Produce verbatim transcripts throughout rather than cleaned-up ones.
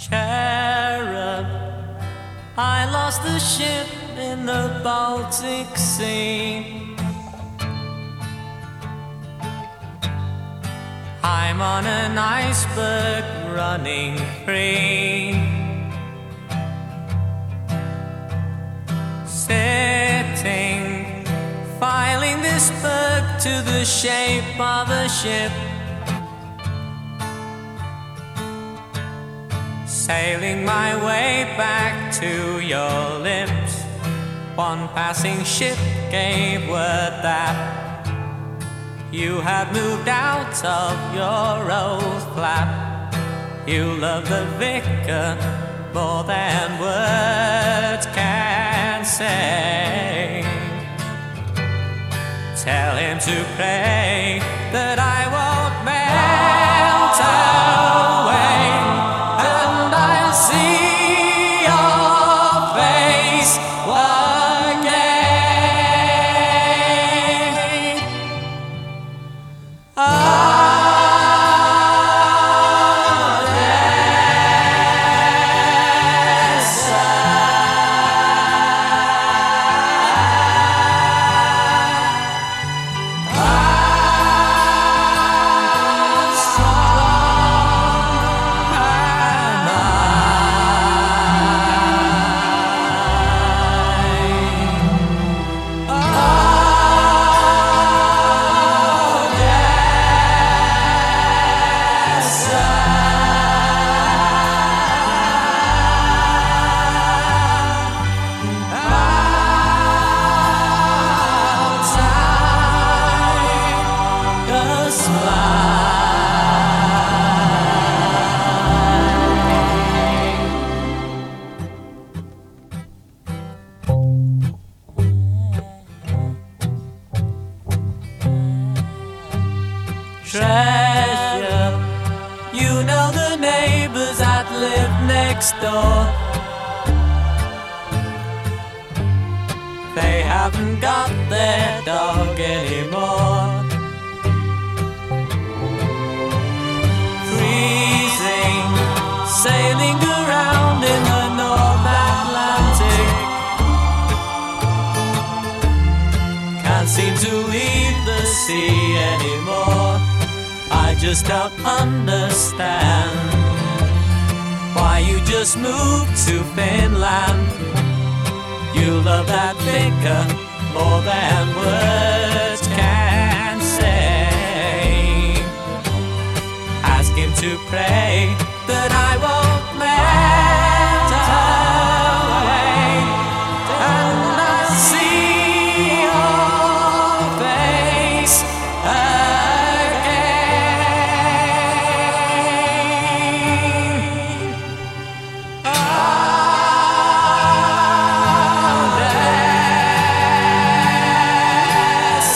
Cherub, I lost the ship in the Baltic Sea. I'm on an iceberg running free. Sitting, filing this berg to the shape of a ship. Sailing my way back to your lips. One passing ship gave word that you had moved out of your old flat. You love the vicar more than words can say. Tell him to pray that I won't melt away, and I'll see your face again. Oh, treasure, you know the neighbors that live next door. They haven't got their dog anymore. Freezing, sailing around in the North Atlantic. Can't seem to leave the sea anymore. I just don't understand why you just moved to Finland. You love that vicar more than words can say. Ask him to pray that I won't melt away, and I'll see your face again.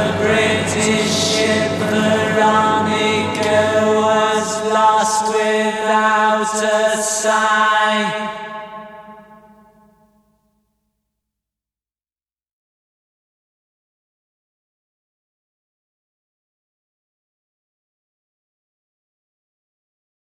British ship Veronica was lost without a sign.